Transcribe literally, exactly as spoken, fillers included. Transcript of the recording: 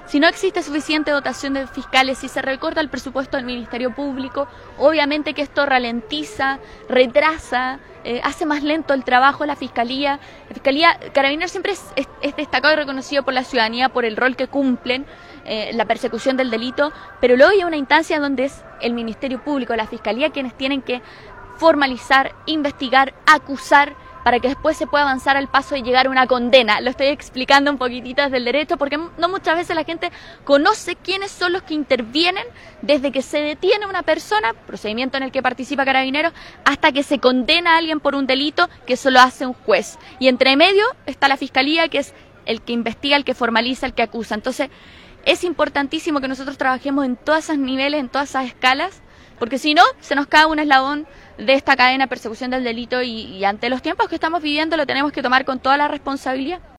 Si no existe suficiente dotación de fiscales, si se recorta el presupuesto del Ministerio Público, obviamente que esto ralentiza, retrasa, eh, hace más lento el trabajo de la Fiscalía. La Fiscalía, Carabineros siempre es, es, es destacado y reconocido por la ciudadanía por el rol que cumplen, eh, la persecución del delito, pero luego hay una instancia donde es el Ministerio Público, la Fiscalía, quienes tienen que formalizar, investigar, acusar, para que después se pueda avanzar al paso de llegar a una condena. Lo estoy explicando un poquitito desde el derecho, porque no muchas veces la gente conoce quiénes son los que intervienen desde que se detiene una persona, procedimiento en el que participa Carabineros, hasta que se condena a alguien por un delito, que eso lo hace un juez. Y entre medio está la Fiscalía, que es el que investiga, el que formaliza, el que acusa. Entonces, es importantísimo que nosotros trabajemos en todos esos niveles, en todas esas escalas, porque si no, se nos cae un eslabón de esta cadena de persecución del delito y, y ante los tiempos que estamos viviendo lo tenemos que tomar con toda la responsabilidad.